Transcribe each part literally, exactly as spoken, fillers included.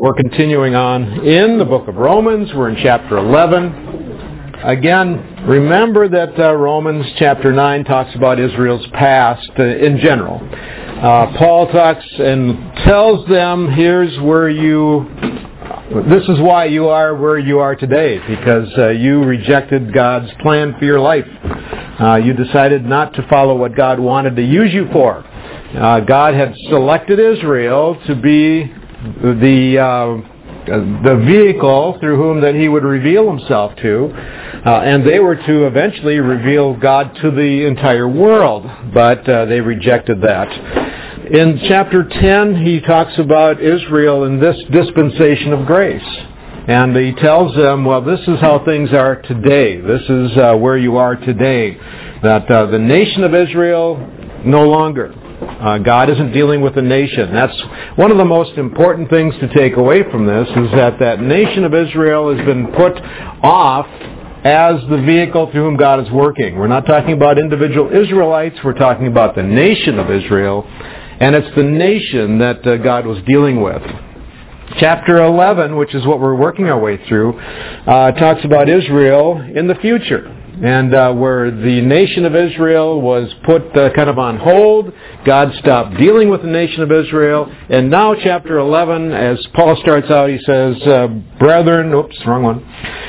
We're continuing on in the book of Romans. We're in chapter eleven. Again, remember that uh, Romans chapter nine talks about Israel's past uh, in general. Uh, Paul talks and tells them, here's where you, this is why you are where you are today, because uh, you rejected God's plan for your life. Uh, you decided not to follow what God wanted to use you for. Uh, God had selected Israel to be the uh, the vehicle through whom that He would reveal Himself to, uh, and they were to eventually reveal God to the entire world, but uh, they rejected that. In chapter ten, he talks about Israel in this dispensation of grace. And he tells them, well, this is how things are today. This is uh, where you are today. That uh, the nation of Israel, no longer. Uh, God isn't dealing with the nation. That's one of the most important things to take away from this, is that that nation of Israel has been put off as the vehicle through whom God is working. We're not talking about individual Israelites. We're talking about the nation of Israel. And it's the nation that uh, God was dealing with. Chapter eleven, which is what we're working our way through, uh, talks about Israel in the future. And uh, where the nation of Israel was put uh, kind of on hold, God stopped dealing with the nation of Israel. And now chapter eleven, as Paul starts out, he says, uh, Brethren, oops, wrong one.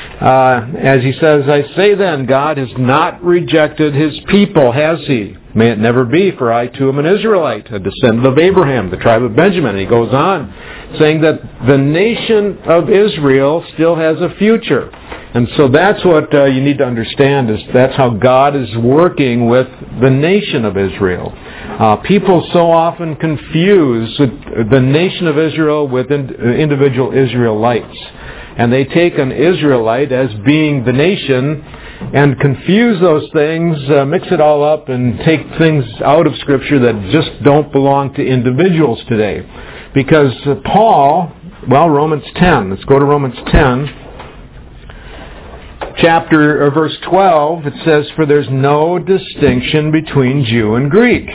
Uh, as he says, I say then, God has not rejected His people, has He? May it never be, for I too am an Israelite, a descendant of Abraham, the tribe of Benjamin. And he goes on, saying that the nation of Israel still has a future. And so that's what uh, you need to understand, is that's how God is working with the nation of Israel. Uh, people so often confuse the nation of Israel with in, individual Israelites. And they take an Israelite as being the nation and confuse those things, uh, mix it all up, and take things out of Scripture that just don't belong to individuals today. Because uh, Paul, well, Romans ten, let's go to Romans ten, chapter, or verse twelve, it says, For there's no distinction between Jew and Greek,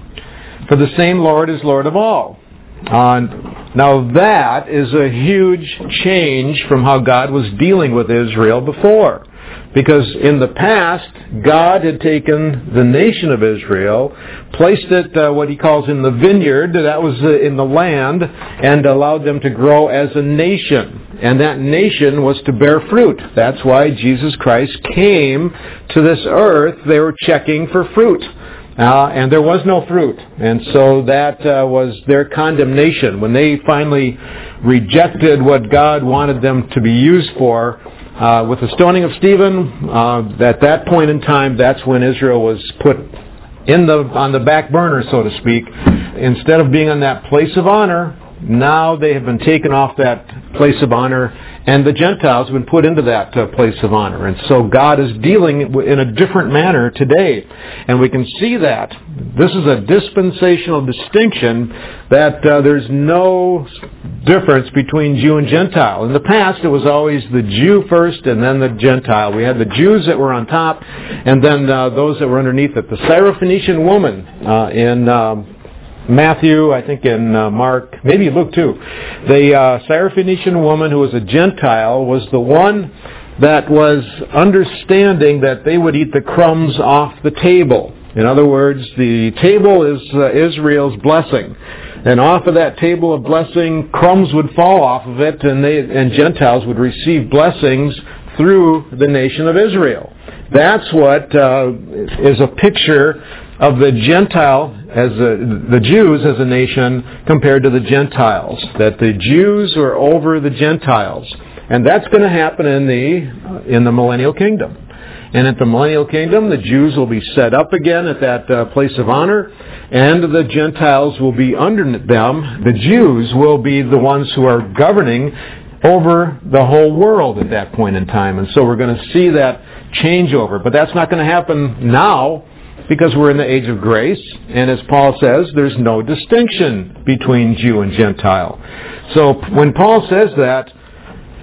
for the same Lord is Lord of all. Uh, now that is a huge change from how God was dealing with Israel before. Because in the past, God had taken the nation of Israel, placed it, uh, what He calls in the vineyard, that was uh, in the land, and allowed them to grow as a nation. And that nation was to bear fruit. That's why Jesus Christ came to this earth. They were checking for fruit. Uh, and there was no fruit. And so that uh, was their condemnation. When they finally rejected what God wanted them to be used for, uh, with the stoning of Stephen, uh, at that point in time, that's when Israel was put in the on the back burner, so to speak. Instead of being on that place of honor, now they have been taken off that place of honor, and the Gentiles have been put into that uh, place of honor. And so God is dealing in a different manner today. And we can see that. This is a dispensational distinction, that uh, there's no difference between Jew and Gentile. In the past, it was always the Jew first and then the Gentile. We had the Jews that were on top, and then uh, those that were underneath it. The Syrophoenician woman uh, in... Um, Matthew, I think in uh, Mark, maybe Luke too. The uh, Syrophoenician woman who was a Gentile was the one that was understanding that they would eat the crumbs off the table. In other words, the table is uh, Israel's blessing. And off of that table of blessing, crumbs would fall off of it, and they and Gentiles would receive blessings through the nation of Israel. That's what uh, is a picture of the Gentile, as a, the Jews as a nation compared to the Gentiles. That the Jews are over the Gentiles. And that's going to happen in the in the millennial kingdom. And at the millennial kingdom, the Jews will be set up again at that uh, place of honor, and the Gentiles will be under them. The Jews will be the ones who are governing over the whole world at that point in time. And so we're going to see that changeover. But that's not going to happen now, because we're in the age of grace. And as Paul says, there's no distinction between Jew and Gentile. So when Paul says that,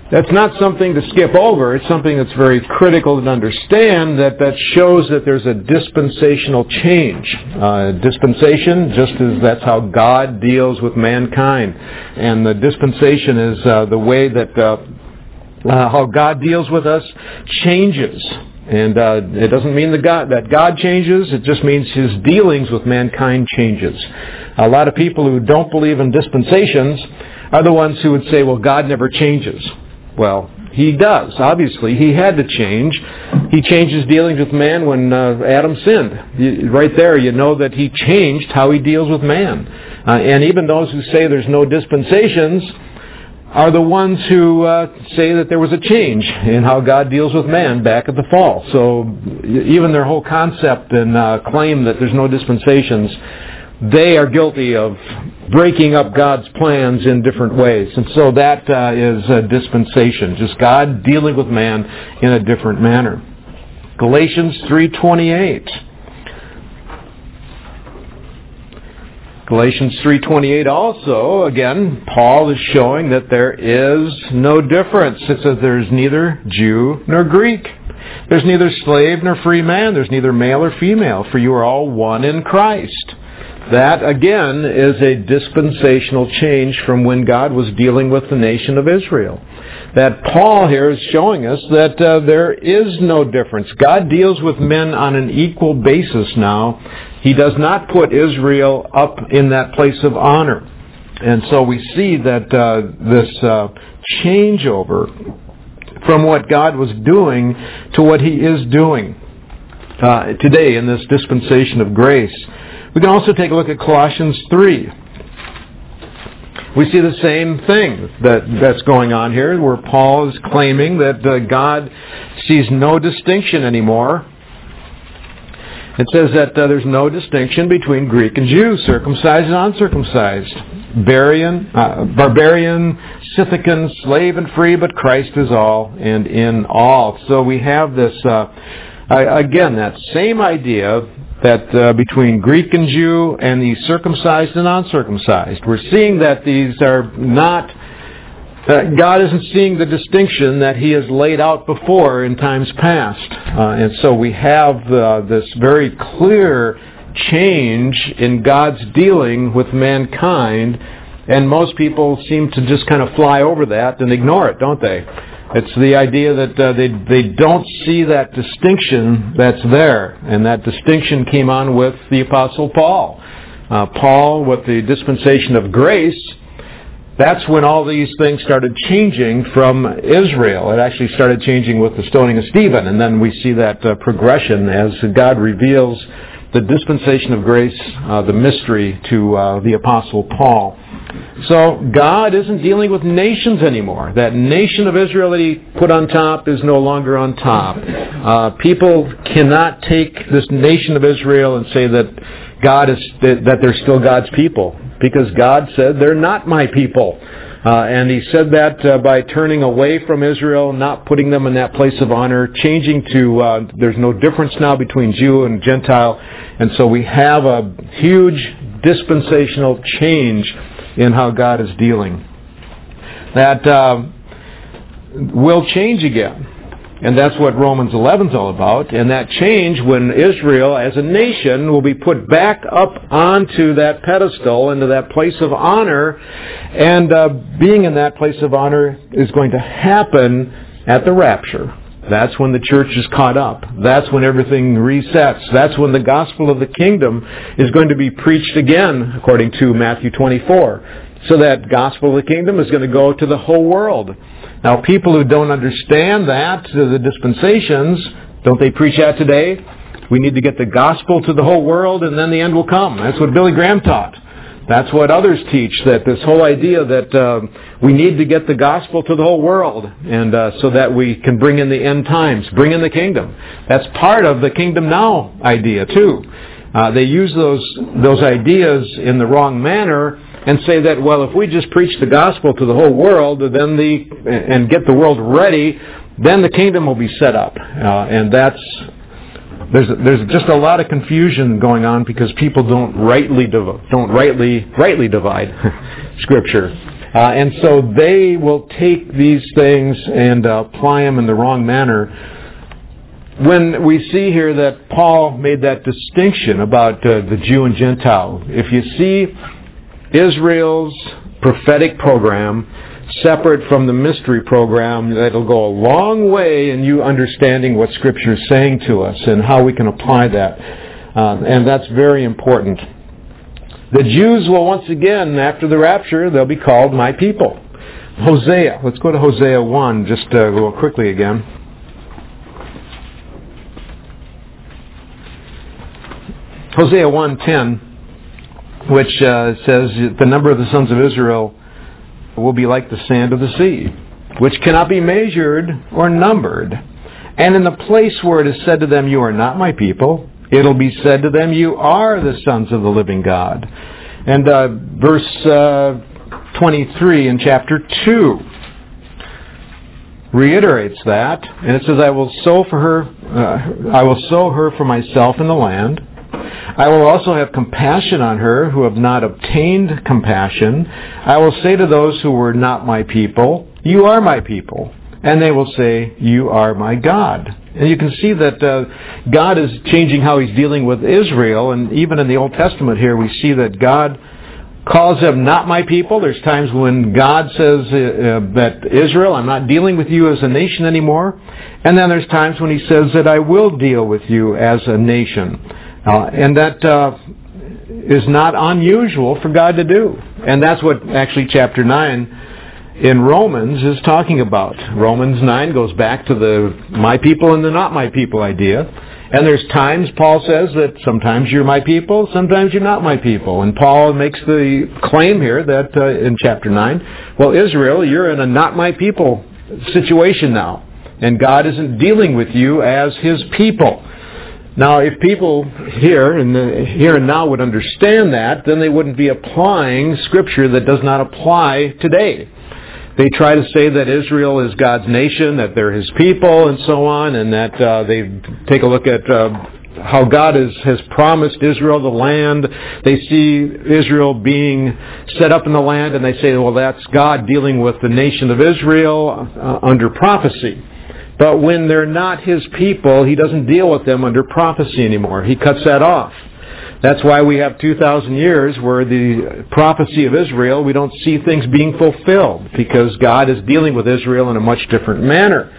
That's not something to skip over. It's something that's very critical to understand, that that shows that there's a dispensational change. Uh, dispensation, just as that's how God deals with mankind. And the dispensation is uh, the way that uh, uh, how God deals with us changes. And uh, it doesn't mean that God, that God changes. It just means His dealings with mankind changes. A lot of people who don't believe in dispensations are the ones who would say, well, God never changes. Well, He does. Obviously, He had to change. He changed His dealings with man when uh, Adam sinned. You, right there, you know that He changed how He deals with man. Uh, and even those who say there's no dispensations are the ones who uh, say that there was a change in how God deals with man back at the fall. So even their whole concept and uh, claim that there's no dispensations, they are guilty of breaking up God's plans in different ways. And so that uh, is a dispensation, just God dealing with man in a different manner. Galatians three twenty-eight. Galatians three twenty-eight also, again, Paul is showing that there is no difference. It says there's neither Jew nor Greek. There's neither slave nor free man. There's neither male or female, for you are all one in Christ. That, again, is a dispensational change from when God was dealing with the nation of Israel. That Paul here is showing us that uh, there is no difference. God deals with men on an equal basis now. He does not put Israel up in that place of honor. And so we see that uh, this uh, changeover from what God was doing to what He is doing uh, today in this dispensation of grace. We can also take a look at Colossians three. We see the same thing that, that's going on here, where Paul is claiming that uh, God sees no distinction anymore. It says that uh, there's no distinction between Greek and Jew, circumcised and uncircumcised, barbarian, uh, barbarian, Scythican, slave and free, but Christ is all and in all. So we have this, uh, again, that same idea that uh, between Greek and Jew and the circumcised and uncircumcised. We're seeing that these are not, uh, God isn't seeing the distinction that He has laid out before in times past. Uh, and so we have uh, this very clear change in God's dealing with mankind, and most people seem to just kind of fly over that and ignore it, don't they? It's the idea that uh, they they don't see that distinction that's there. And that distinction came on with the Apostle Paul. Uh, Paul, with the dispensation of grace, that's when all these things started changing from Israel. It actually started changing with the stoning of Stephen. And then we see that uh, progression as God reveals the dispensation of grace, uh, the mystery to uh, the Apostle Paul. So God isn't dealing with nations anymore. That nation of Israel that He put on top is no longer on top. Uh, people cannot take this nation of Israel and say that God is that they're still God's people, because God said they're not my people. Uh, and He said that uh, by turning away from Israel, not putting them in that place of honor, changing to, uh, there's no difference now between Jew and Gentile. And so we have a huge dispensational change in how God is dealing. That uh, will change again. And that's what Romans eleven is all about. And that change, when Israel as a nation will be put back up onto that pedestal, into that place of honor, and uh, being in that place of honor is going to happen at the rapture. That's when the church is caught up. That's when everything resets. That's when the gospel of the kingdom is going to be preached again, according to Matthew twenty-four. So that gospel of the kingdom is going to go to the whole world. Now, people who don't understand that, the dispensations, don't they preach that today? We need to get the gospel to the whole world and then the end will come. That's what Billy Graham taught. That's what others teach, that this whole idea that uh, we need to get the gospel to the whole world, and uh, so that we can bring in the end times, bring in the kingdom. That's part of the kingdom now idea too. Uh, they use those those ideas in the wrong manner and say that, well, if we just preach the gospel to the whole world, then the and get the world ready, then the kingdom will be set up. Uh, and that's there's there's just a lot of confusion going on because people don't rightly div- don't rightly rightly divide Scripture. Uh, and so they will take these things and uh, apply them in the wrong manner. When we see here that Paul made that distinction about uh, the Jew and Gentile, if you see Israel's prophetic program separate from the mystery program, that'll go a long way in you understanding what Scripture is saying to us and how we can apply that. Uh, and that's very important. The Jews will once again, after the rapture, they'll be called my people. Hosea. Let's go to Hosea one just uh, real quickly again. Hosea one ten, which uh, says the number of the sons of Israel will be like the sand of the sea, which cannot be measured or numbered. And in the place where it is said to them, you are not my people, it'll be said to them, you are the sons of the living God. And uh, verse uh, twenty-three in chapter two reiterates that, and it says, I will sow for her, uh, I will sow her for myself in the land. I will also have compassion on her who have not obtained compassion. I will say to those who were not my people, you are my people. And they will say, you are my God. And you can see that uh, God is changing how He's dealing with Israel. And even in the Old Testament here, we see that God calls them not my people. There's times when God says uh, uh, that Israel, I'm not dealing with you as a nation anymore. And then there's times when He says that I will deal with you as a nation. Uh, and that uh, is not unusual for God to do. And that's what actually chapter nine in Romans is talking about. Romans nine goes back to the my people and the not my people idea. And there's times, Paul says, that sometimes you're my people, sometimes you're not my people. And Paul makes the claim here that uh, in chapter nine, well, Israel, you're in a not my people situation now. And God isn't dealing with you as His people. Now, if people here and the, here and now would understand that, then they wouldn't be applying Scripture that does not apply today. They try to say that Israel is God's nation, that they're His people, and so on, and that uh, they take a look at uh, how God is, has promised Israel the land. They see Israel being set up in the land, and they say, well, that's God dealing with the nation of Israel uh, under prophecy. But when they're not His people, He doesn't deal with them under prophecy anymore. He cuts that off. That's why we have two thousand years where the prophecy of Israel, we don't see things being fulfilled because God is dealing with Israel in a much different manner.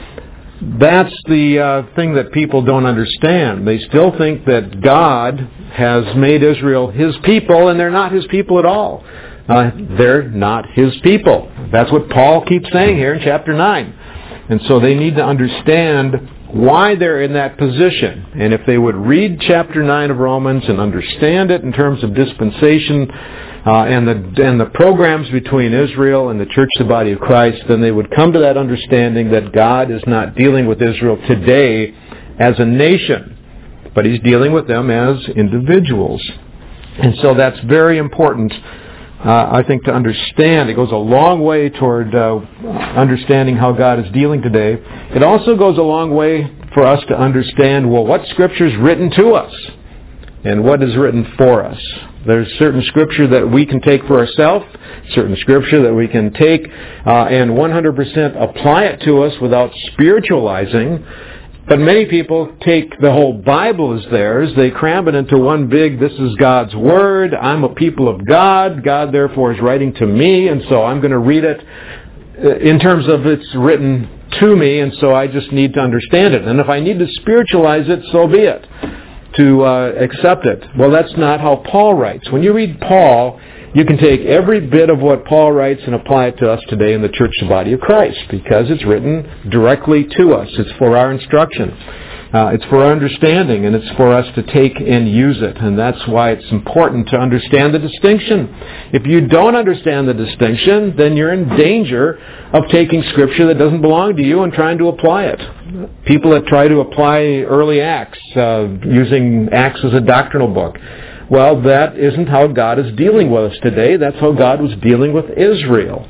That's the uh, thing that people don't understand. They still think that God has made Israel His people, and they're not His people at all. Uh, they're not His people. That's what Paul keeps saying here in chapter nine. And so they need to understand why they're in that position. And if they would read chapter nine of Romans and understand it in terms of dispensation uh, and the and the programs between Israel and the church, the body of Christ, then they would come to that understanding that God is not dealing with Israel today as a nation, but He's dealing with them as individuals. And so that's very important, Uh, I think, to understand. It goes a long way toward uh, understanding how God is dealing today. It also goes a long way for us to understand, well, what Scripture is written to us and what is written for us. There's certain Scripture that we can take for ourselves, certain Scripture that we can take uh, and one hundred percent apply it to us without spiritualizing. But many people take the whole Bible as theirs. They cram it into one big, this is God's Word. I'm a people of God. God, therefore, is writing to me, and so I'm going to read it in terms of it's written to me, and so I just need to understand it. And if I need to spiritualize it, so be it, to uh, accept it. Well, that's not how Paul writes. When you read Paul, you can take every bit of what Paul writes and apply it to us today in the church, the body of Christ, because it's written directly to us. It's for our instruction. Uh, it's for our understanding, and it's for us to take and use it. And that's why it's important to understand the distinction. If you don't understand the distinction, then you're in danger of taking Scripture that doesn't belong to you and trying to apply it. People that try to apply early Acts, uh, using Acts as a doctrinal book, well, that isn't how God is dealing with us today. That's how God was dealing with Israel.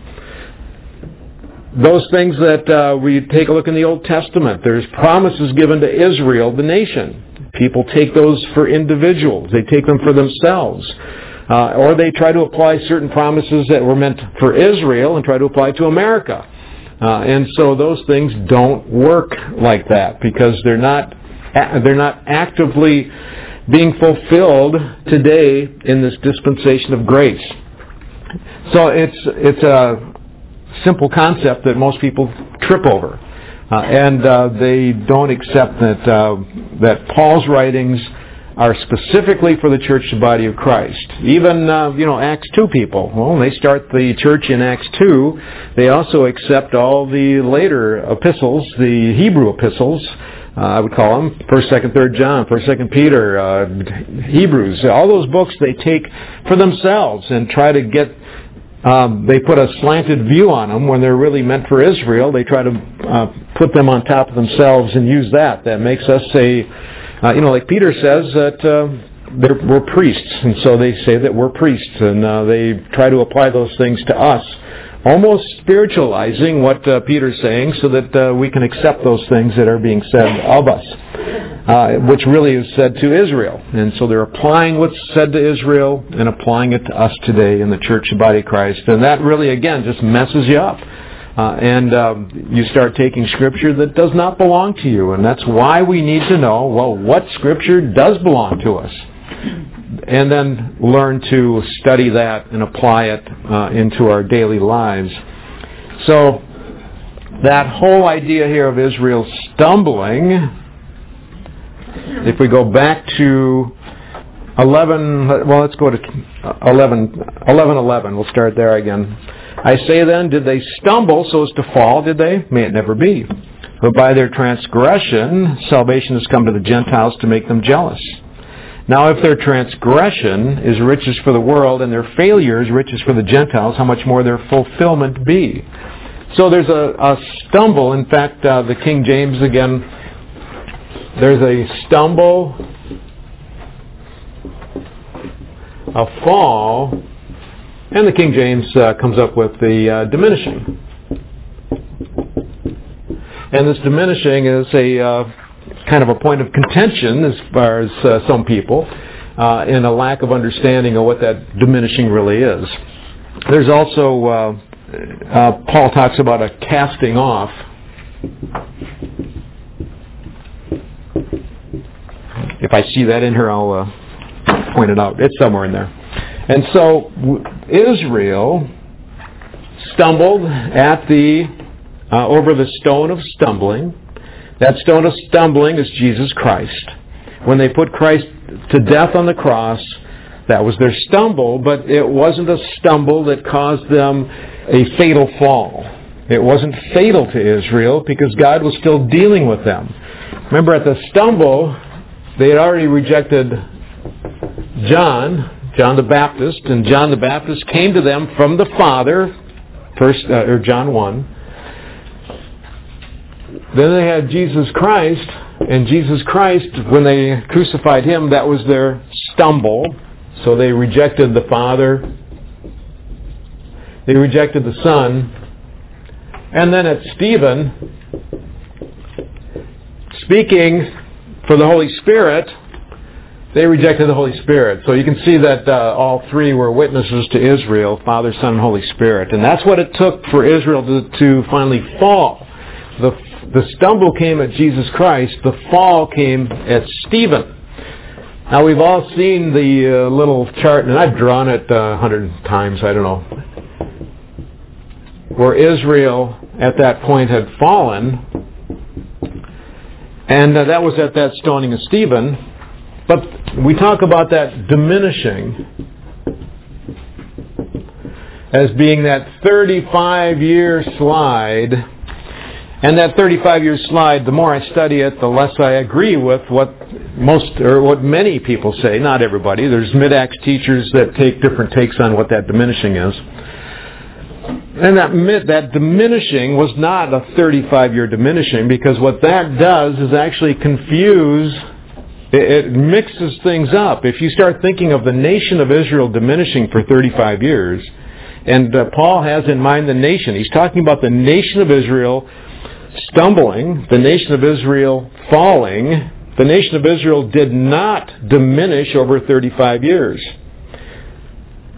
Those things that uh, we take a look in the Old Testament, there's promises given to Israel, the nation. People take those for individuals. They take them for themselves. Uh, or they try to apply certain promises that were meant for Israel and try to apply to America. Uh, and so those things don't work like that because they're not they're not actively being fulfilled today in this dispensation of grace. So it's it's a simple concept that most people trip over, uh, and uh, they don't accept that uh, that Paul's writings are specifically for the church body of Christ. Even uh, you know Acts two people, well, they start the church in Acts two. They also accept all the later epistles, the Hebrew epistles. Uh, I would call them First, Second, Third John, First, Second Peter, uh, Hebrews. All those books they take for themselves and try to get. Um, they put a slanted view on them when they're really meant for Israel. They try to uh, put them on top of themselves and use that. That makes us a, uh, you know, like Peter says that uh, they're, we're priests, and so they say that we're priests, and uh, they try to apply those things to us. Almost spiritualizing what uh, Peter's saying so that uh, we can accept those things that are being said of us, uh, which really is said to Israel. And so they're applying what's said to Israel and applying it to us today in the church body of Christ. And that really, again, just messes you up. Uh, and um, you start taking Scripture that does not belong to you. And that's why we need to know, well, what Scripture does belong to us. And then learn to study that and apply it uh, into our daily lives. So that whole idea here of Israel stumbling, if we go back to eleven, well, let's go to eleven, eleven, eleven. We'll start there again. I say then, did they stumble so as to fall? Did they? May it never be. But by their transgression, salvation has come to the Gentiles to make them jealous. Now, if their transgression is riches for the world and their failure is riches for the Gentiles, how much more their fulfillment be? So there's a, a stumble. In fact, uh, the King James, again, there's a stumble, a fall, and the King James uh, comes up with the uh, diminishing. And this diminishing is a... Uh, kind of a point of contention as far as uh, some people, uh, and a lack of understanding of what that diminishing really is. There's also, uh, uh, Paul talks about a casting off. If I see that in here, I'll uh, point it out. It's somewhere in there. And so Israel stumbled at the, uh, over the stone of stumbling. That stone of stumbling is Jesus Christ. When they put Christ to death on the cross, that was their stumble, but it wasn't a stumble that caused them a fatal fall. It wasn't fatal to Israel because God was still dealing with them. Remember, at the stumble, they had already rejected John, John the Baptist, and John the Baptist came to them from the Father, first uh, or John one. Then they had Jesus Christ, and Jesus Christ, when they crucified Him, that was their stumble. So they rejected the Father. They rejected the Son. And then at Stephen, speaking for the Holy Spirit, they rejected the Holy Spirit. So you can see that uh, all three were witnesses to Israel, Father, Son, and Holy Spirit. And that's what it took for Israel to, to finally fall. The, the stumble came at Jesus Christ. The fall came at Stephen. Now we've all seen the uh, little chart, and I've drawn it uh, a hundred times, I don't know, where Israel at that point had fallen. And uh, that was at that stoning of Stephen. But we talk about that diminishing as being that thirty-five year slide. And that thirty-five year slide, the more I study it, the less I agree with what most, or what many people say. Not everybody. There's mid-Acts teachers that take different takes on what that diminishing is. And that mid, that diminishing was not a thirty-five year diminishing, because what that does is actually confuse, it, it mixes things up. If you start thinking of the nation of Israel diminishing for thirty-five years, and uh, Paul has in mind the nation, he's talking about the nation of Israel stumbling, the nation of Israel falling. The nation of Israel did not diminish over thirty-five years.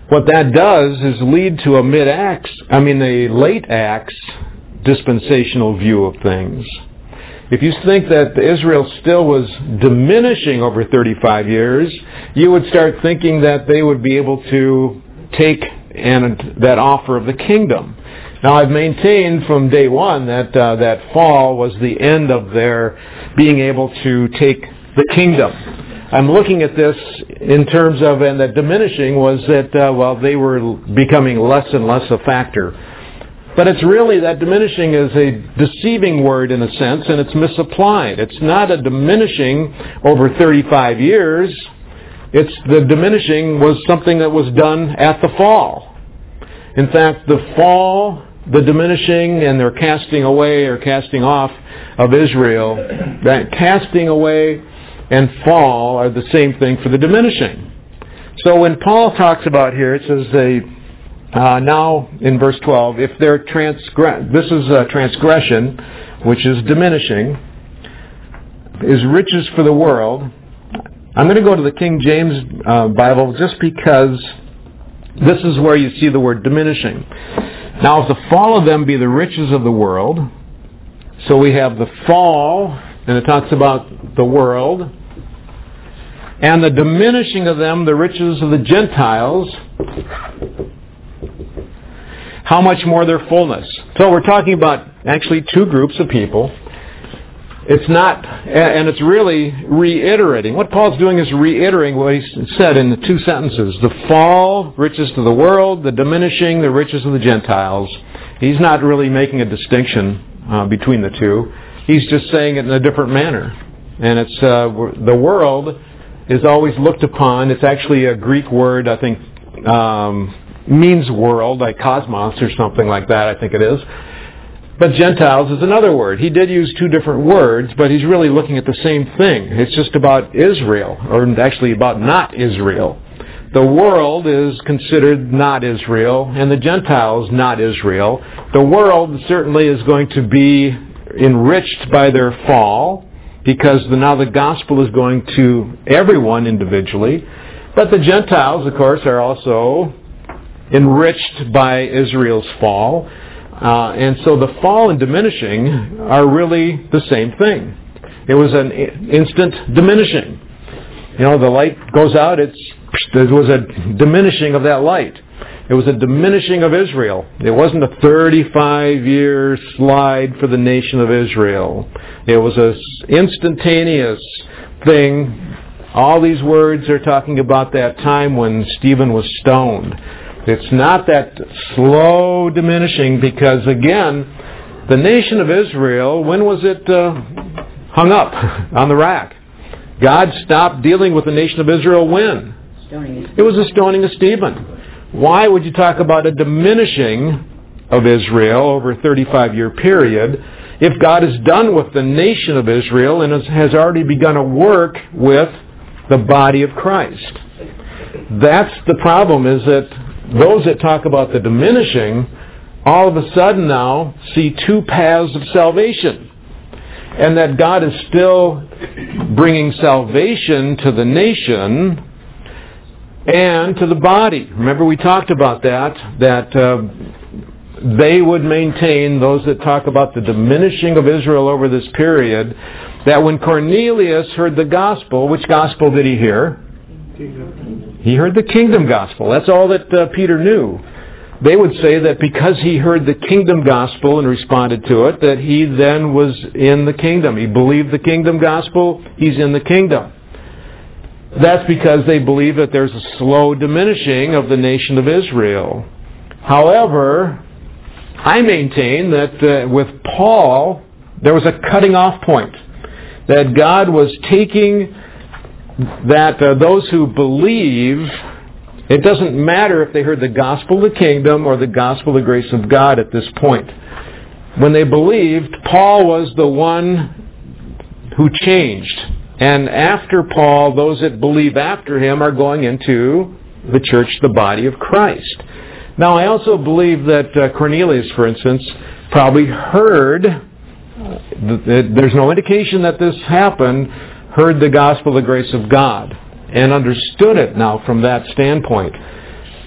what that does is lead to a mid-Acts, I mean a late Acts dispensational view of things. If you think that Israel still was diminishing over thirty-five years, you would start thinking that they would be able to take and that offer of the kingdom. Now, I've maintained from day one that uh, that fall was the end of their being able to take the kingdom. I'm looking at this in terms of, and that diminishing was that, uh, well, they were becoming less and less a factor. But it's really, that diminishing is a deceiving word in a sense, and it's misapplied. It's not a diminishing over thirty-five years. It's the diminishing was something that was done at the fall. In fact, the fall, the diminishing, and their casting away or casting off of Israel, that casting away and fall are the same thing for the diminishing. So when Paul talks about here, it says they, uh, now in verse twelve, if they're transgress, this is a transgression, which is diminishing, is riches for the world. I'm going to go to the King James uh, Bible just because this is where you see the word diminishing. Now, if the fall of them be the riches of the world, so we have the fall, and it talks about the world, and the diminishing of them, the riches of the Gentiles, how much more their fullness? So we're talking about actually two groups of people. It's not, and it's really reiterating. What Paul's doing is reiterating what he said in the two sentences. The fall, riches to the world, the diminishing, the riches of the Gentiles. He's not really making a distinction uh, between the two. He's just saying it in a different manner. And it's uh, the world is always looked upon. It's actually a Greek word, I think, um, means world, like cosmos or something like that, I think it is. But Gentiles is another word. He did use two different words, but he's really looking at the same thing. It's just about Israel, or actually about not Israel. The world is considered not Israel, and the Gentiles not Israel. The world certainly is going to be enriched by their fall, because the, now the gospel is going to everyone individually. But the Gentiles, of course, are also enriched by Israel's fall. Uh, and so the fall and diminishing are really the same thing. It was an instant diminishing. You know, the light goes out, it's, there was a diminishing of that light. It was a diminishing of Israel. It wasn't a thirty-five year slide for the nation of Israel. It was an instantaneous thing. All these words are talking about that time when Stephen was stoned. It's not that slow diminishing because, again, the nation of Israel, when was it uh, hung up on the rack? God stopped dealing with the nation of Israel when? Stoning. It was the stoning of Stephen. Why would you talk about a diminishing of Israel over a thirty-five year period if God is done with the nation of Israel and has already begun a work with the body of Christ? That's the problem, is that those that talk about the diminishing all of a sudden now see two paths of salvation. And that God is still bringing salvation to the nation and to the body. Remember we talked about that, that uh, they would maintain, those that talk about the diminishing of Israel over this period, that when Cornelius heard the gospel, which gospel did he hear? He heard the kingdom gospel. That's all that uh, Peter knew. They would say that because he heard the kingdom gospel and responded to it, that he then was in the kingdom. He believed the kingdom gospel, he's in the kingdom. That's because they believe that there's a slow diminishing of the nation of Israel. However, I maintain that uh, with Paul, there was a cutting off point. That God was taking that uh, those who believe, it doesn't matter if they heard the gospel of the kingdom or the gospel of the grace of God at this point. When they believed, Paul was the one who changed. And after Paul, those that believe after him are going into the church, the body of Christ. Now, I also believe that uh, Cornelius, for instance, probably heard, there's no indication that this happened, heard the gospel of the grace of God and understood it now from that standpoint.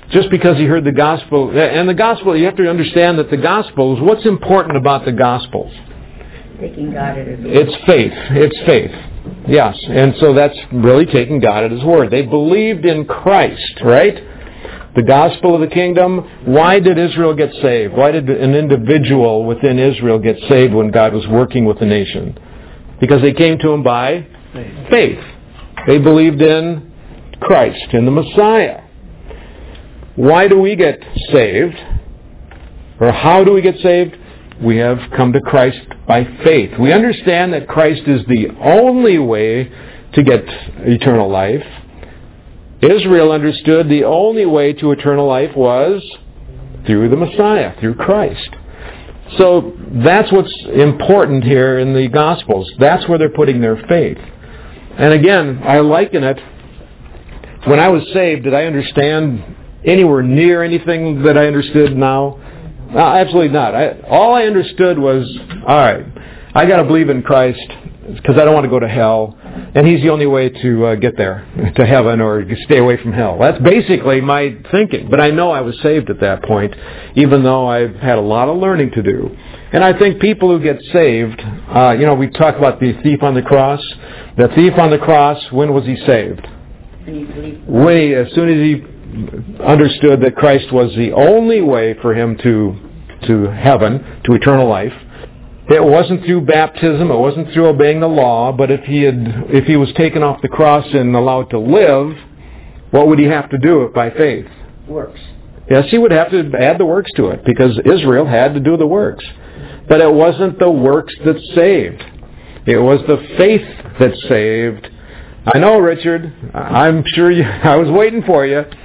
just because he heard the gospel. And the gospel, you have to understand that the Gospels, what's important about the Gospels? Taking God at His word. It's faith. It's faith. Yes. And so that's really taking God at His word. They believed in Christ, right? The gospel of the kingdom. Why did Israel get saved? Why did an individual within Israel get saved when God was working with the nation? Because they came to Him by faith. They believed in Christ, in the Messiah. Why do we get saved? Or how do we get saved? We have come to Christ by faith. We understand that Christ is the only way to get eternal life. Israel understood the only way to eternal life was through the Messiah, through Christ. So that's what's important here in the Gospels. That's where they're putting their faith. And again, I liken it. When I was saved, did I understand anywhere near anything that I understood now? Uh, absolutely not. I, all I understood was, all right, I got to believe in Christ because I don't want to go to hell, and He's the only way to uh, get there, to heaven, or stay away from hell. That's basically my thinking. But I know I was saved at that point, even though I've had a lot of learning to do. And I think people who get saved, uh, you know, we talk about the thief on the cross. The thief on the cross, when was he saved? When he, as soon as he understood that Christ was the only way for him to to heaven, to eternal life. It wasn't through baptism, it wasn't through obeying the law, but if he had if he was taken off the cross and allowed to live, what would he have to do it by faith? Works. Yes, he would have to add the works to it, because Israel had to do the works. But it wasn't the works that saved. It was the faith that saved. I know, Richard. I'm sure you, I was waiting for you. Well,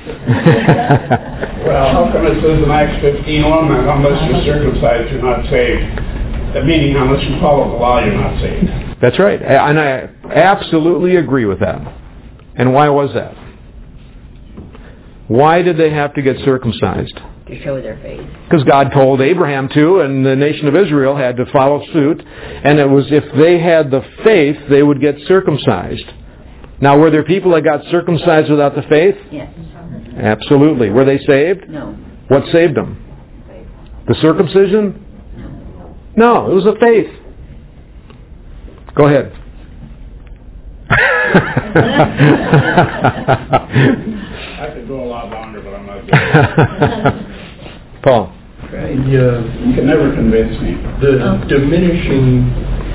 how come it says in Acts fifteen one that unless you're circumcised, you're not saved? That meaning, unless you follow the law, you're not saved. That's right. And I absolutely agree with that. And why was that? Why did they have to get circumcised? To show their faith. Because God told Abraham to, and the nation of Israel had to follow suit. And it was if they had the faith, they would get circumcised. Now, were there people that got circumcised without the faith? Yes. Absolutely. Were they saved? No. What saved them? Faith. The circumcision? No. No, it was the faith. Go ahead. I could go a lot longer, but I'm not going to. Paul. Right. Yeah. You can never convince me. The Oh. diminishing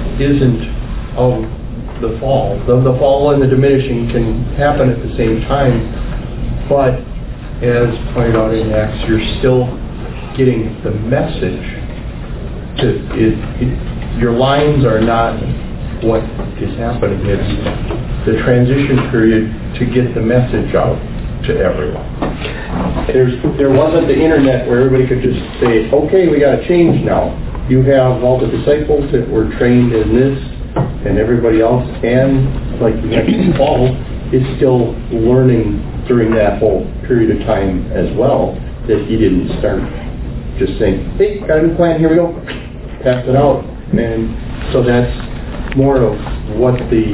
isn't of the fall. The, the fall and the diminishing can happen at the same time, but as pointed out in Acts, you're still getting the message. To, it, it, your lines are not what is happening. It's the transition period to get the message out to everyone. There's, there wasn't the internet where everybody could just say, okay, we got to change now. You have all the disciples that were trained in this, and everybody else, and like next fall, is still learning during that whole period of time as well, that he didn't start just saying, hey, got a new plan, here we go, pass it out. And so that's more of what the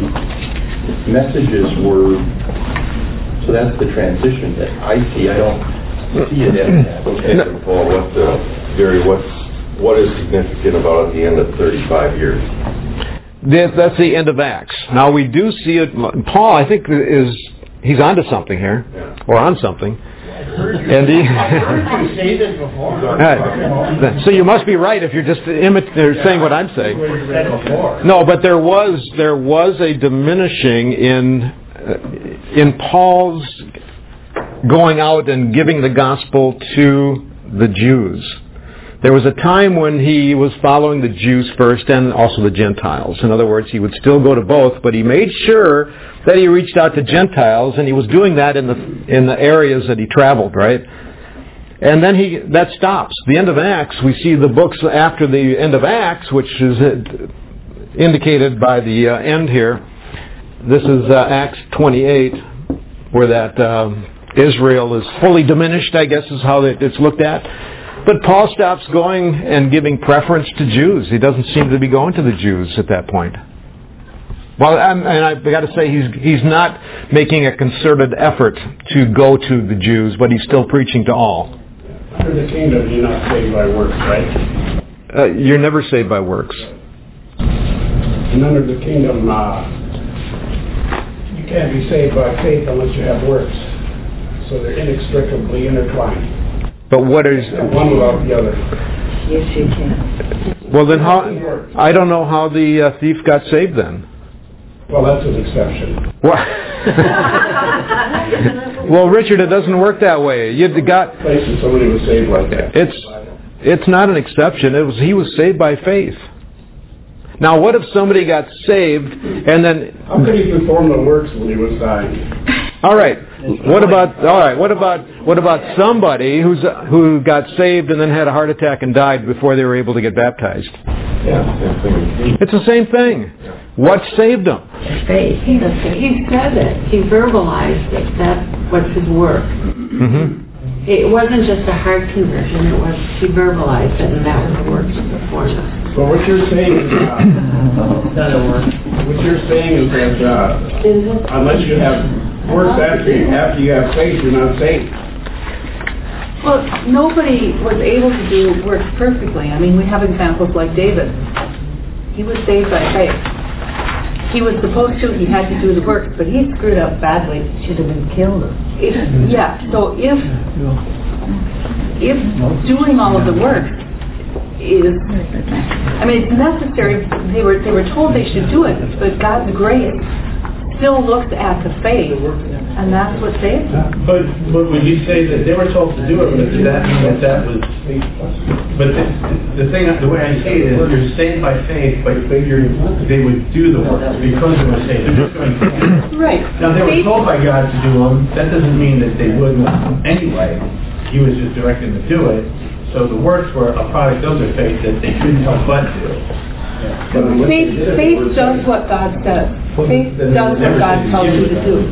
messages were. So that's the transition that I see. I don't see it as that. Okay, so Paul, what, uh, Gary, what's, what is significant about at the end of thirty-five years? That's the end of Acts. Now we do see it. Paul, I think, is he's onto something here, Yeah. or on something. And he, I've heard you say this before. Right. So you must be right if you're just imit- or saying what I'm saying. We've said before. No, but there was there was a diminishing in uh, in Paul's going out and giving the gospel to the Jews. There was a time when he was following the Jews first and also the Gentiles. In other words, he would still go to both, but he made sure that he reached out to Gentiles, and he was doing that in the in the areas that he traveled, right? And then he that stops. The end of Acts, we see the books after the end of Acts, which is indicated by the uh, end here. This is uh, Acts twenty-eight, where that uh, Israel is fully diminished, I guess is how it's looked at. But Paul stops going and giving preference to Jews. He doesn't seem to be going to the Jews at that point. Well, I'm, and I've got to say, he's he's not making a concerted effort to go to the Jews, but he's still preaching to all. Under the kingdom, you're not saved by works, right? Uh, you're never saved by works. And under the kingdom, uh, you can't be saved by faith unless you have works. So they're inextricably intertwined. But what is... One without the other. Yes, you can. Well, then how... I don't know how the uh, thief got saved then. Well, that's an exception. Well, well, Richard, it doesn't work that way. You got... Places somebody was saved like that. It's it's not an exception. It was he was saved by faith. Now, what if somebody got saved and then... How could he perform the works when he was dying? All right. What about all right? What about what about somebody who's who got saved and then had a heart attack and died before they were able to get baptized? Yeah. It's the same thing. What saved them? Faith. He, he said it. He verbalized it. That was his work. Mm-hmm. It wasn't just a heart conversion. It was he verbalized it, and that was the works of the former. So what you're saying is, uh, what you're saying is that uh, unless you have works after you, after you have faith, you're not saved. Well, nobody was able to do works perfectly. I mean, we have examples like David. He was saved by faith. He was supposed to, he had to do the works, but he screwed up badly. Should have been killed. If, yeah, so if, if doing all of the works is, I mean, it's necessary, they were, they were told they should do it, but God's grace still looks at the faith, and that's what saved them. But but would you say that they were told to do it, but did that mean that that was? But the, the thing, the way I see it is, you're saved by faith, but you're, they would do the work because they were saved. They're just going to. Right. Now they were told by God to do them. That doesn't mean that they wouldn't anyway. He was just directing them to do it. So the works were a product of their faith that they couldn't help but do. Yeah. Faith, faith does what God says. Faith does what God tells you to do.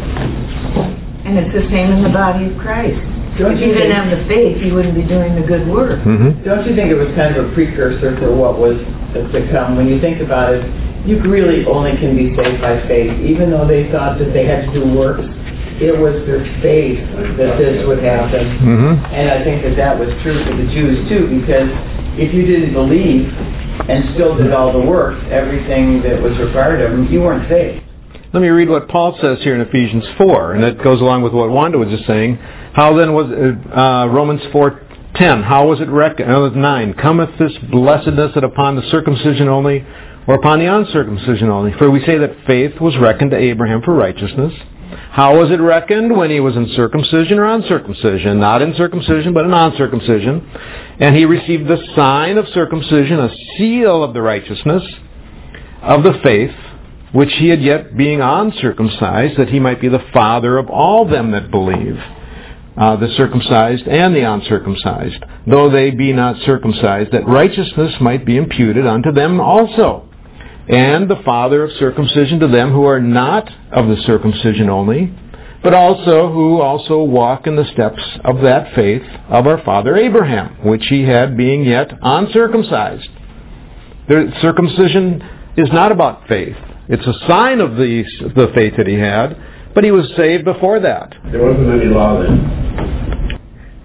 And it's the same in the body of Christ. Don't If you you didn't think- have the faith, you wouldn't be doing the good work. Mm-hmm. Don't you think it was kind of a precursor to what was to come? When you think about it, you really only can be saved by faith. Even though they thought that they had to do works, it was their faith that this would happen. Mm-hmm. And I think that that was true for the Jews too, because if you didn't believe and still did all the works, everything that was required of them, you weren't saved. Let me read what Paul says here in Ephesians four, and it goes along with what Wanda was just saying. How then was it, uh, Romans four ten? How was it reckoned? Uh, nine. Cometh this blessedness that upon the circumcision only, or upon the uncircumcision only? For we say that faith was reckoned to Abraham for righteousness. How was it reckoned? When he was in circumcision or uncircumcision? Not in circumcision, but in uncircumcision. And he received the sign of circumcision, a seal of the righteousness of the faith, which he had yet being uncircumcised, that he might be the father of all them that believe, uh, the circumcised and the uncircumcised, though they be not circumcised, that righteousness might be imputed unto them also. And the father of circumcision to them who are not of the circumcision only, but also who also walk in the steps of that faith of our father Abraham, which he had being yet uncircumcised. The circumcision is not about faith. It's a sign of the, the faith that he had, but he was saved before that. There wasn't any law then.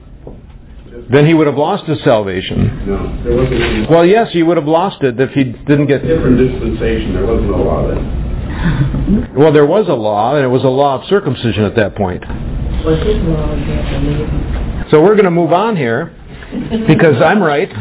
Then he would have lost his salvation. No, there wasn't any law. Well, yes, he would have lost it if he didn't get... Different dispensation, there wasn't a law then. Well, there was a law, and it was a law of circumcision at that point. What's his law if you have to leave? So we're going to move on here, because I'm right.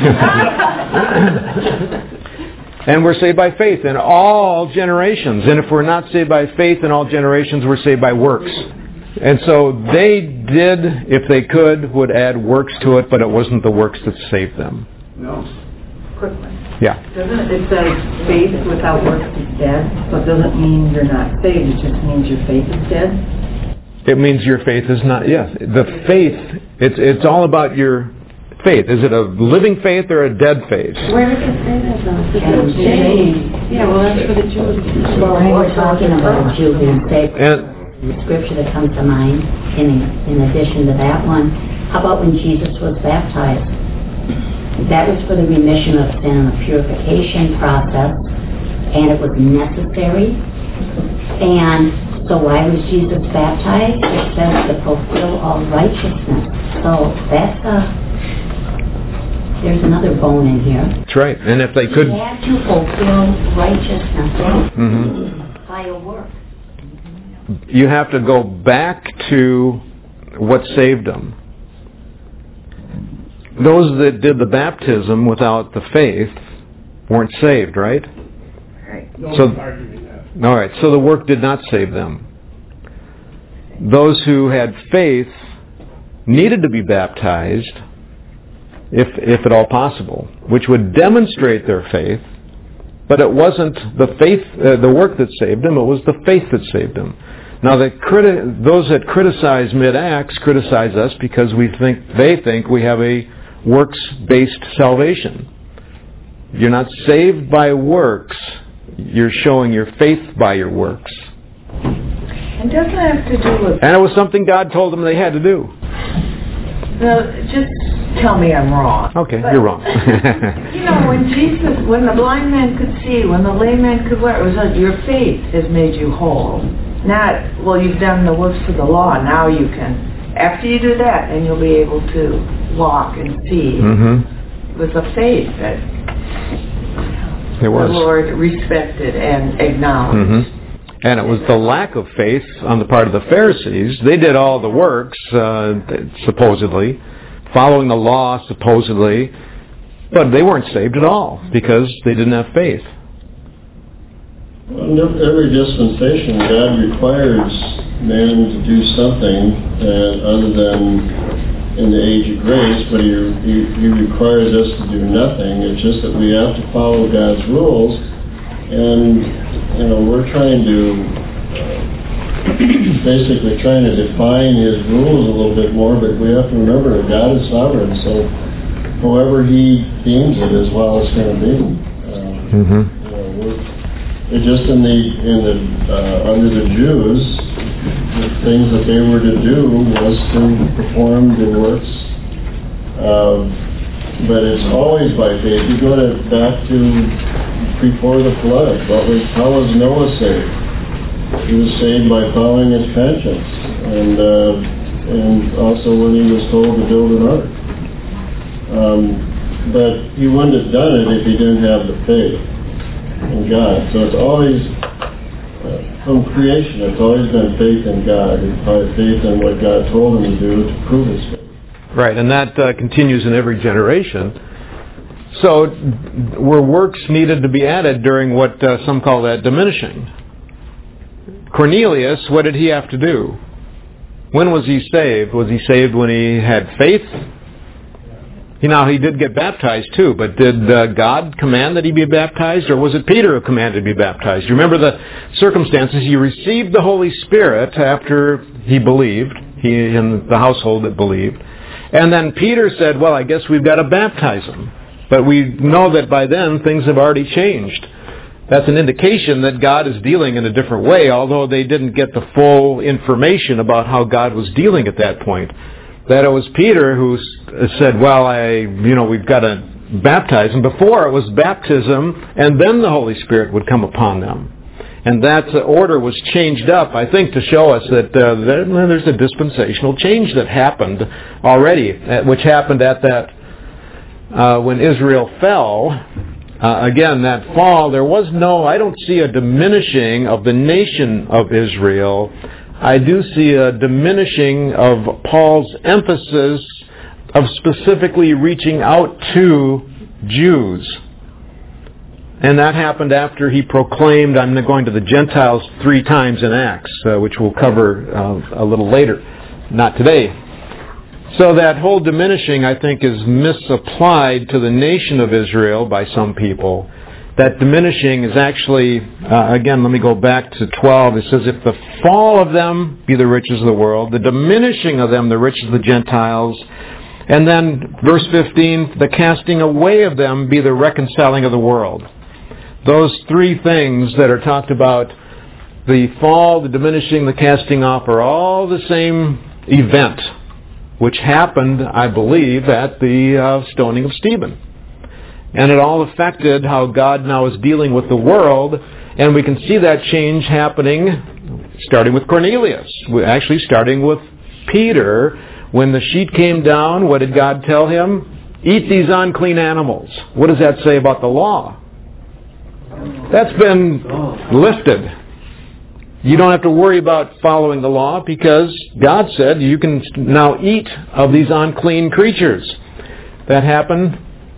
And we're saved by faith in all generations. And if we're not saved by faith in all generations, we're saved by works. And so they did, if they could, would add works to it, but it wasn't the works that saved them. No. Quick one. Yeah. Doesn't it, it says faith without works is dead, so it doesn't mean you're not saved, it just means your faith is dead? It means your faith is not, yes. The faith, it's it's all about your faith. Is it a living faith or a dead faith? Where does it say that though? Does And it say? Yeah, well that's for the Jews. Well, we're talking about a Jew being saved. And The scripture that comes to mind, in, in addition to that one, how about when Jesus was baptized? That was for the remission of sin and the purification process, and it was necessary And so why was Jesus baptized? It says to fulfill all righteousness. So that's a, there's another bone in here. That's right. And if they could... He had to fulfill righteousness Mm-hmm. by a work. You have to go back to what saved them. Those that did the baptism without the faith weren't saved, right? Right. No So- one's arguing that. All right, so the work did not save them. Those who had faith needed to be baptized, if if at all possible, which would demonstrate their faith. But it wasn't the faith, uh, the work that saved them. It was the faith that saved them. Now, the criti- those that criticize mid-Acts criticize us because we think they think we have a works-based salvation. You're not saved by works. You're showing your faith by your works. And doesn't it have to do with, And it was something God told them they had to do. well, just tell me I'm wrong. Okay, But, you're wrong. You know, when Jesus, when the blind man could see, when the lame man could wear, it was like your faith has made you whole. Not, well, you've done the works of the law, now you can. After you do that, then you'll be able to walk and see. Mm-hmm. It was a faith that It was. the Lord respected and acknowledged. Mm-hmm. And it was the lack of faith on the part of the Pharisees. They did all the works, uh, supposedly, following the law, supposedly, but they weren't saved at all because they didn't have faith. In every dispensation, God requires man to do something uh, other than in the age of grace, but he, he, he requires us to do nothing. It's just that we have to follow God's rules, and you know we're trying to uh, basically trying to define His rules a little bit more, but we have to remember that God is sovereign, so however He deems it is well it's going to be. Uh, Mm-hmm. you know, we're, It just in the in the uh, under the Jews, the things that they were to do was to perform the works, um, but it's always by faith. You go to back to before the flood. What was how was Noah saved? He was saved by following his conscience, and uh, and also when he was told to build an ark. Um, but he wouldn't have done it if he didn't have the faith in God. So it's always, uh, from creation, it's always been faith in God. It's probably faith in what God told him to do to prove his faith. Right, and that uh, continues in every generation. So were works needed to be added during what uh, some call that diminishing? Cornelius, what did he have to do? When was he saved? Was he saved when he had faith? You know, he did get baptized too, but did uh, God command that he be baptized, or was it Peter who commanded to be baptized? You remember the circumstances. He received the Holy Spirit after he believed, he in the household that believed. And then Peter said, well, I guess we've got to baptize him. But we know that by then things have already changed. That's an indication that God is dealing in a different way, although they didn't get the full information about how God was dealing at that point. That it was Peter who said, well, I, you know, we've got to baptize them. Before it was baptism, and then the Holy Spirit would come upon them. And that order was changed up, I think, to show us that uh, there's a dispensational change that happened already, which happened at that, uh, when Israel fell. Uh, again, that fall, there was no, I don't see a diminishing of the nation of Israel. I do see a diminishing of Paul's emphasis of specifically reaching out to Jews. And that happened after he proclaimed, I'm going to the Gentiles three times in Acts, uh, which we'll cover uh, a little later, not today. So that whole diminishing, I think, is misapplied to the nation of Israel by some people. That diminishing is actually, uh, again, let me go back to twelve. It says, if the fall of them be the riches of the world, the diminishing of them the riches of the Gentiles, and then verse fifteen, the casting away of them be the reconciling of the world. Those three things that are talked about, the fall, the diminishing, the casting off, are all the same event, which happened, I believe, at the uh, stoning of Stephen. And it all affected how God now is dealing with the world, And we can see that change happening starting with Cornelius. Actually starting with Peter. When the sheet came down, what did God tell him? Eat these unclean animals. What does that say about the law? That's been lifted. You don't have to worry about following the law because God said you can now eat of these unclean creatures. That happened,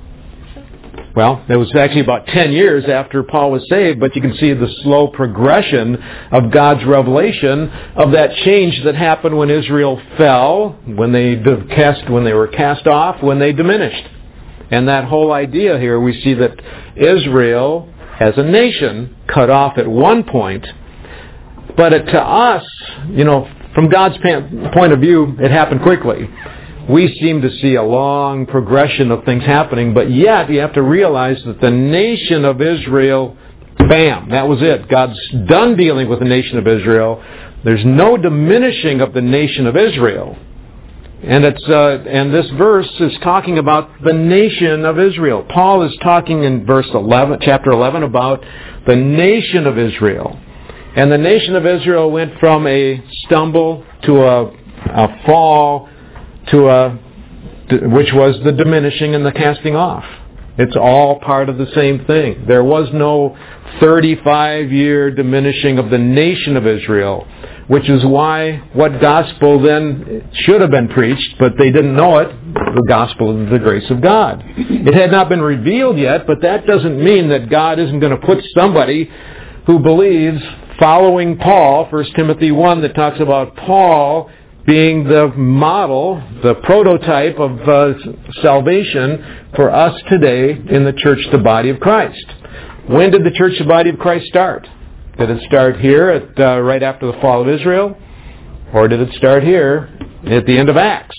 well, it was actually about ten years after Paul was saved, but you can see the slow progression of God's revelation of that change that happened when Israel fell, when they cast, when they were cast off, when they diminished. And that whole idea here, we see that Israel, as a nation, cut off at one point. But it, to us, you know, from God's point of view, it happened quickly. We seem to see a long progression of things happening, but yet you have to realize that the nation of Israel, bam, that was it. God's done dealing with the nation of Israel. There's no diminishing of the nation of Israel. And it's uh, and this verse is talking about the nation of Israel. Paul is talking in verse eleven, chapter eleven, about the nation of Israel. And the nation of Israel went from a stumble to a, a fall to a, which was the diminishing and the casting off. It's all part of the same thing. There was no thirty-five year diminishing of the nation of Israel, which is why what gospel then should have been preached, but they didn't know it, the gospel of the grace of God. It had not been revealed yet, but that doesn't mean that God isn't going to put somebody who believes, following Paul, First Timothy one, that talks about Paul being the model, the prototype of uh, salvation for us today in the church, the body of Christ. When did the church, the body of Christ start? Did it start here at uh, right after the fall of Israel? Or did it start here at the end of Acts?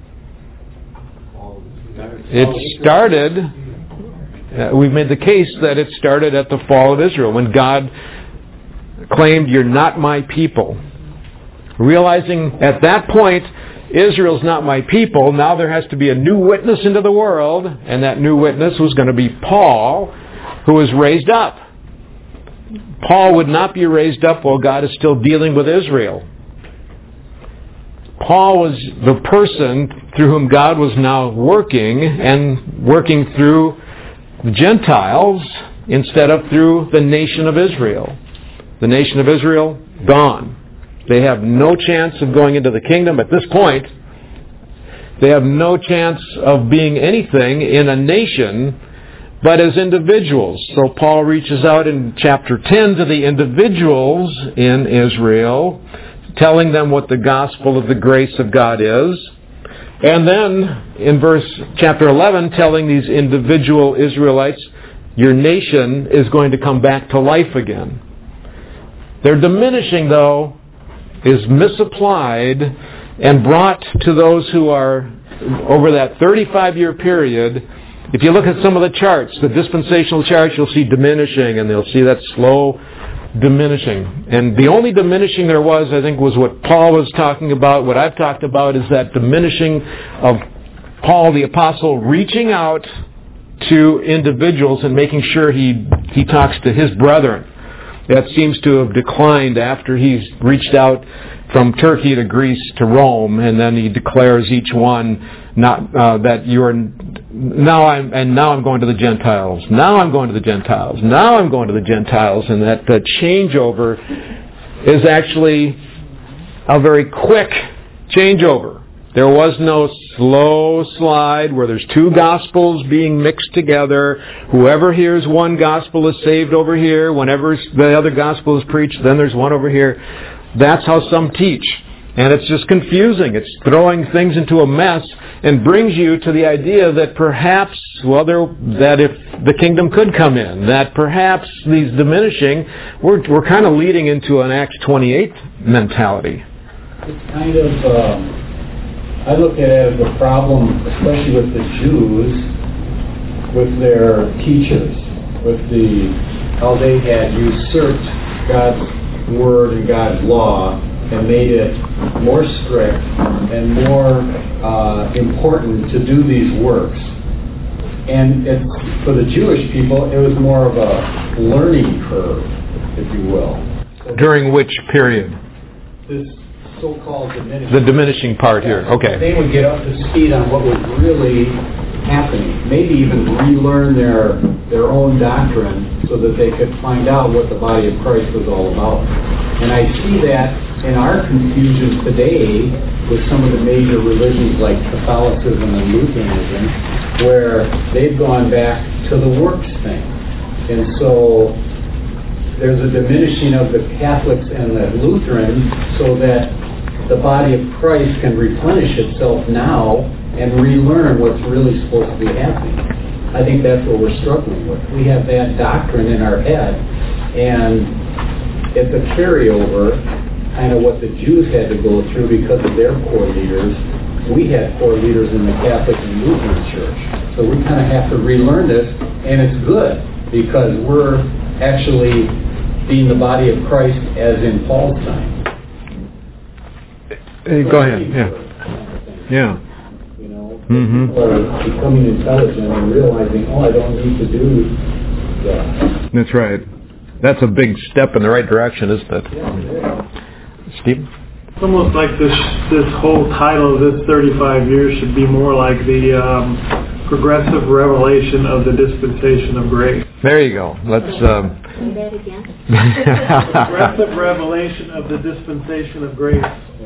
It started, uh, we've made the case that it started at the fall of Israel, when God claimed, "You're not my people." Realizing at that point, Israel's not my people, now there has to be a new witness into the world, and that new witness was going to be Paul, who was raised up. Paul would not be raised up while God is still dealing with Israel. Paul was the person through whom God was now working, and working through the Gentiles instead of through the nation of Israel. The nation of Israel, gone. They have no chance of going into the kingdom at this point. They have no chance of being anything in a nation, but as individuals. So Paul reaches out in chapter ten to the individuals in Israel, telling them what the gospel of the grace of God is. And then in verse chapter eleven, telling these individual Israelites, your nation is going to come back to life again. Their diminishing, though, is misapplied and brought to those who are, over that thirty-five year period. If you look at some of the charts, the dispensational charts, you'll see diminishing, and you'll see that slow diminishing. And the only diminishing there was, I think, was what Paul was talking about. What I've talked about is that diminishing of Paul the Apostle reaching out to individuals and making sure he, he talks to his brethren. That seems to have declined after he's reached out from Turkey to Greece to Rome, and then he declares each one not uh, that you are now I'm and now I'm going to the Gentiles. Now I'm going to the Gentiles. Now I'm going to the Gentiles, and that the changeover is actually a very quick changeover. There was no slow slide where there's two gospels being mixed together. Whoever hears one gospel is saved over here. Whenever the other gospel is preached, then there's one over here. That's how some teach. And it's just confusing. It's throwing things into a mess and brings you to the idea that perhaps, well, there, that if the kingdom could come in, that perhaps these diminishing, we're, we're kind of leading into an Acts twenty-eight mentality. It's kind of... Um I look at it as a problem, especially with the Jews, with their teachers, with the how they had usurped God's word and God's law and made it more strict and more uh, important to do these works. And it, for the Jewish people, it was more of a learning curve. if you will. So During which period? This so-called diminishing. The diminishing part here. Okay. They would get up to speed on what was really happening. Maybe even relearn their their own doctrine so that they could find out what the body of Christ was all about. And I see that in our confusion today with some of the major religions like Catholicism and Lutheranism, where they've gone back to the works thing. And so there's a diminishing of the Catholics and the Lutherans so that the body of Christ can replenish itself now and relearn what's really supposed to be happening. I think that's what we're struggling with. We have that doctrine in our head, and it's a carryover, kind of what the Jews had to go through because of their core leaders. We had core leaders in the Catholic and Lutheran Church. So we kind of have to relearn this, and it's good because we're actually being the body of Christ as in Paul's time. Hey, go ahead. Yeah. Yeah. You know, Mm-hmm. people are becoming intelligent and realizing, oh, I don't need to do that. That's right. That's a big step in the right direction, isn't it? Yeah. Steve? It's almost like this this whole title of this thirty-five years should be more like the um, progressive revelation of the dispensation of grace. There you go. Let's. Um... Say that again. Progressive revelation of the dispensation of grace.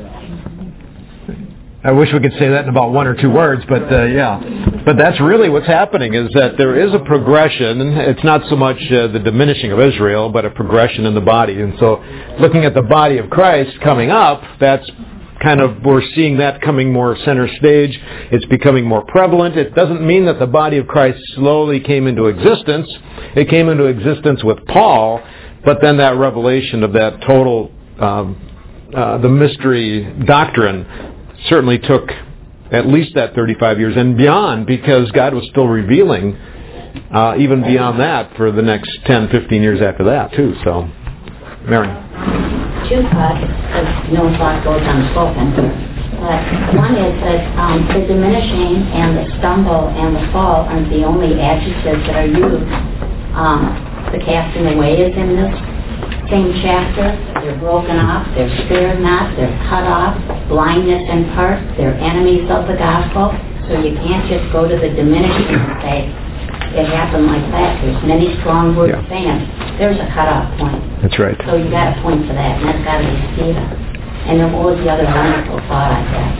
I wish we could say that in about one or two words, but uh, yeah. But that's really what's happening, is that there is a progression. It's not so much uh, the diminishing of Israel, but a progression in the body. And so looking at the body of Christ coming up, that's kind of, we're seeing that coming more center stage. It's becoming more prevalent. It doesn't mean that the body of Christ slowly came into existence. It came into existence with Paul, but then that revelation of that total, um, uh, the mystery doctrine certainly took at least that thirty-five years and beyond, because God was still revealing uh, even beyond that for the next ten, fifteen years after that too. So, Mary. Two thoughts, because no thought goes unspoken. But one is that um, the diminishing and the stumble and the fall aren't the only adjectives that are used. Um, the casting away is in this same chapter. They're broken off, they're spared not, they're cut off, blindness in part, they're enemies of the gospel. So you can't just go to the diminishing and say, it happened like that. There's many strong words Yeah. saying, there's a cut-off point. That's right. So you got to point to that, and that's got to be Stephen. And then what was the other wonderful thought I had?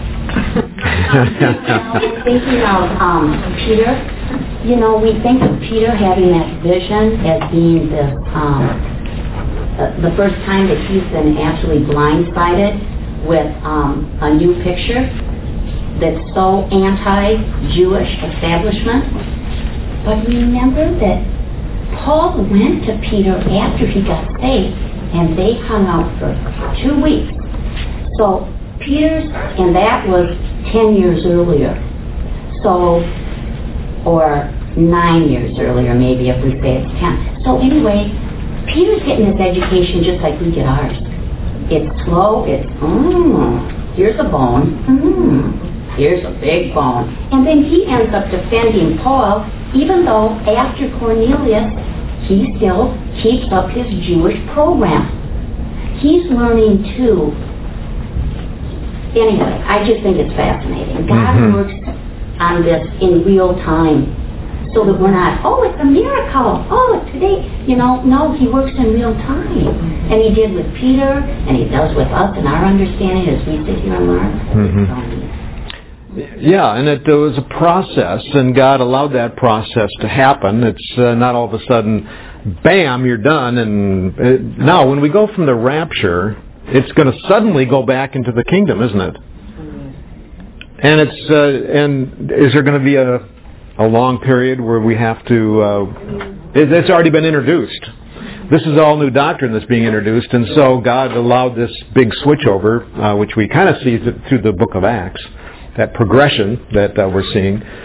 Thinking of um, Peter, you know, we think of Peter having that vision as being this, um, uh, the first time that he's been actually blindsided with um, a new picture that's so anti-Jewish establishment. But remember that Paul went to Peter after he got saved, and they hung out for two weeks. So Peter's, and that was ten years earlier. So, or nine years earlier, maybe, if we say it's ten. So anyway, Peter's getting his education just like we get ours. It's slow, it's, mmm, here's a bone, mmm, here's a big bone. And then he ends up defending Paul, even though after Cornelius, he still keeps up his Jewish program. He's learning too. Anyway, I just think it's fascinating. God Mm-hmm. works on this in real time so that we're not, oh, it's a miracle. Oh, today, you know, no, he works in real time. And he did with Peter, and he does with us in our understanding as we sit here and learn. Mm-hmm. Yeah, and it, it was a process, and God allowed that process to happen. It's uh, not all of a sudden, bam, you're done. And it, now, when we go from the rapture, it's going to suddenly go back into the kingdom, isn't it? And it's uh, and is there going to be a a long period where we have to? Uh, it, it's already been introduced. This is all new doctrine that's being introduced, and so God allowed this big switchover, uh, which we kind of see th- through the book of Acts, that progression that uh, we're seeing.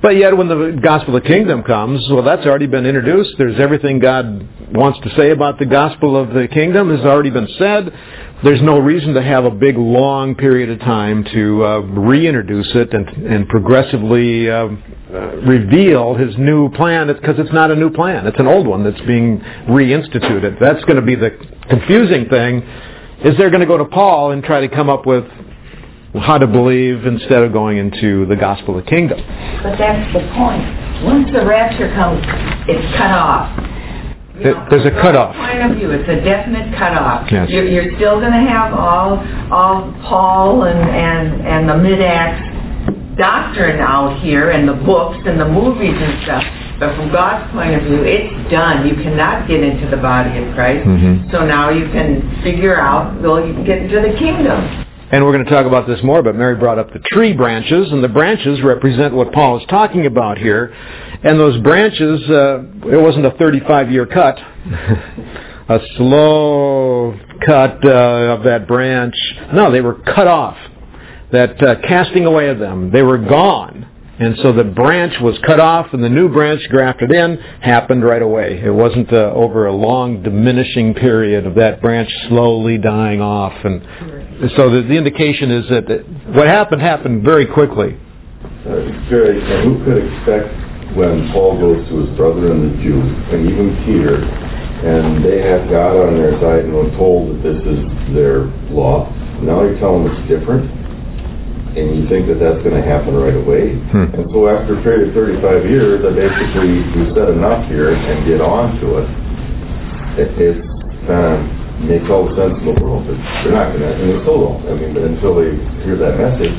But yet when the gospel of the kingdom comes, well, that's already been introduced. There's everything God wants to say about the gospel of the kingdom has already been said. There's no reason to have a big, long period of time to uh, reintroduce it and, and progressively uh, uh, reveal his new plan, because it's not a new plan. It's an old one that's being reinstituted. That's going to be the confusing thing, is they're going to go to Paul and try to come up with how to believe instead of going into the gospel of the kingdom. But that's the point. Once the rapture comes, it's cut off. You know, There's a cutoff. Point of view, it's a definite cutoff. Yes. You're, you're still going to have all, all Paul and and and the mid-acts doctrine out here, and the books and the movies and stuff. But from God's point of view, it's done. You cannot get into the body of Christ. Mm-hmm. So now you can figure out, well, you can get into the kingdom. And we're going to talk about this more, but Mary brought up the tree branches, and the branches represent what Paul is talking about here. And those branches, uh, it wasn't a thirty-five year cut, a slow cut uh, of that branch. No, they were cut off. That uh, casting away of them, they were gone. And so the branch was cut off, and the new branch grafted in happened right away. It wasn't uh, over a long diminishing period of that branch slowly dying off. And so the, the indication is that what happened happened very quickly. Uh, Jerry, who could expect when Paul goes to his brother and the Jews, and even Peter, and they have God on their side and were told that this is their law. Now you tell them it's different, and you think that that's going to happen right away. Hmm. And so after a period of thirty-five years, I basically, we said enough here and get on to it. It, it uh, makes all the sense in the world, but they're not going to, and they still don't. I mean, until they hear that message.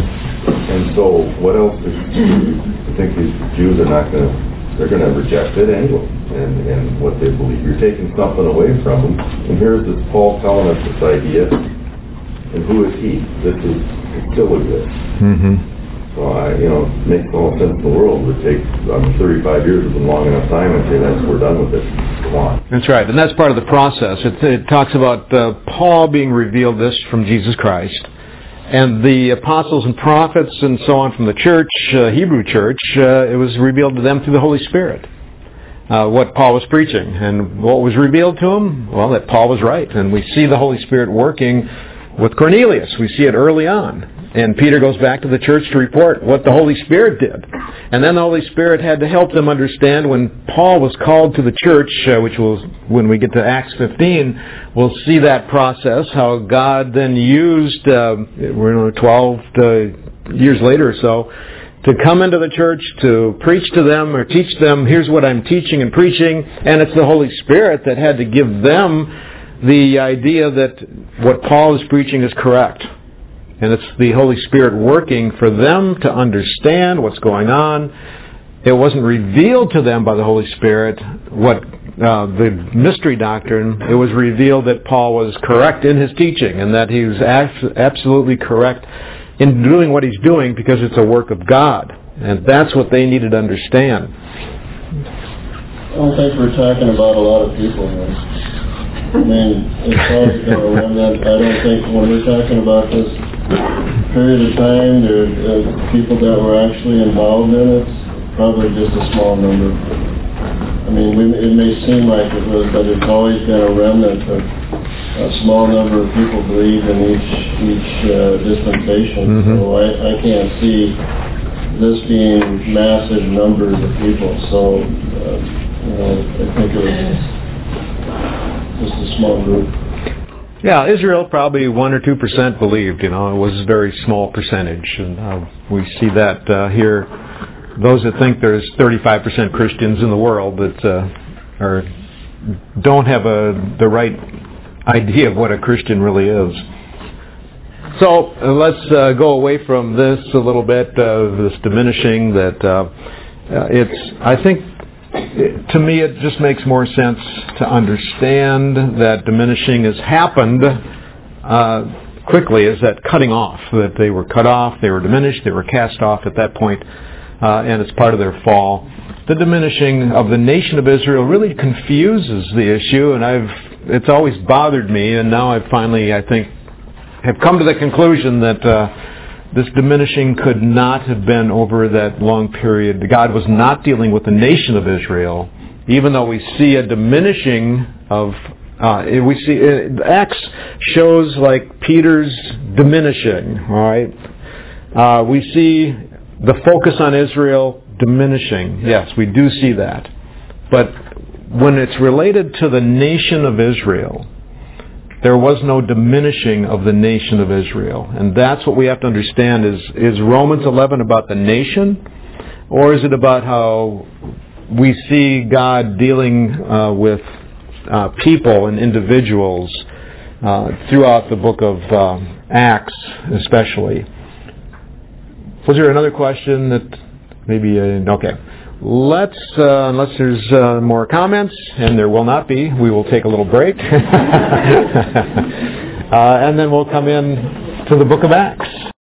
And so what else is, I think these Jews are not going to, they're going to reject it anyway, and, and what they believe. You're taking something away from them. And here's this Paul telling us this idea. And who is he? This is still exists. Mm-hmm. So I, you know, it makes all sense in the world. It would take um, thirty-five years is a long enough time and say that's we're done with it. Come on. That's right, and that's part of the process. It, it talks about uh, Paul being revealed this from Jesus Christ, and the apostles and prophets and so on from the church, uh, Hebrew church. Uh, it was revealed to them through the Holy Spirit. Uh, what Paul was preaching, and what was revealed to him? Well, that Paul was right, and we see the Holy Spirit working with Cornelius. We see it early on. And Peter goes back to the church to report what the Holy Spirit did. And then the Holy Spirit had to help them understand when Paul was called to the church, uh, which will, when we get to Acts fifteen, we'll see that process, how God then used, uh, we're twelve uh, years later or so, to come into the church, to preach to them or teach them, here's what I'm teaching and preaching. And it's the Holy Spirit that had to give them the idea that what Paul is preaching is correct. And it's the Holy Spirit working for them to understand what's going on. It wasn't revealed to them by the Holy Spirit what uh, the mystery doctrine. It was revealed that Paul was correct in his teaching and that he was ab- absolutely correct in doing what he's doing because it's a work of God. And that's what they needed to understand. I don't think we're talking about a lot of people here. I mean, as far as the remnant, I don't think when we're talking about this period of time, there are uh, people that were actually involved in it, probably just a small number. I mean, we, it may seem like it was, but it's always been a remnant of a small number of people believe in each each uh, dispensation. Mm-hmm. So I, I can't see this being massive numbers of people. So, uh, you know, I think it was just a small group. Yeah, Israel probably one or two percent believed. You know, it was a very small percentage, and uh, we see that uh, here. Those that think there's thirty-five percent Christians in the world that uh, are don't have a the right idea of what a Christian really is. So uh, let's uh, go away from this a little bit. Uh, this diminishing that uh, uh, it's. I think. It, to me, it just makes more sense to understand that diminishing has happened uh, quickly, is that cutting off, that they were cut off, they were diminished, they were cast off at that point, uh, and it's part of their fall. The diminishing of the nation of Israel really confuses the issue, and I've it's always bothered me, and now I finally, I think, have come to the conclusion that uh, this diminishing could not have been over that long period. God was not dealing with the nation of Israel, even though we see a diminishing of, uh, we see, uh, Acts shows like Peter's diminishing, all right? Uh, we see the focus on Israel diminishing. Yes, we do see that. But when it's related to the nation of Israel, there was no diminishing of the nation of Israel. And that's what we have to understand is, is Romans eleven about the nation? Or is it about how we see God dealing uh, with uh, people and individuals uh, throughout the book of uh, Acts especially? Was there another question that maybe... Uh, okay. Let's, uh, unless there's uh, more comments, and there will not be, we will take a little break. uh, and then we'll come in to the book of Acts.